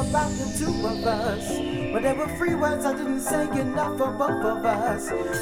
about the two of us. But there were free words I didn't say enough for both of us.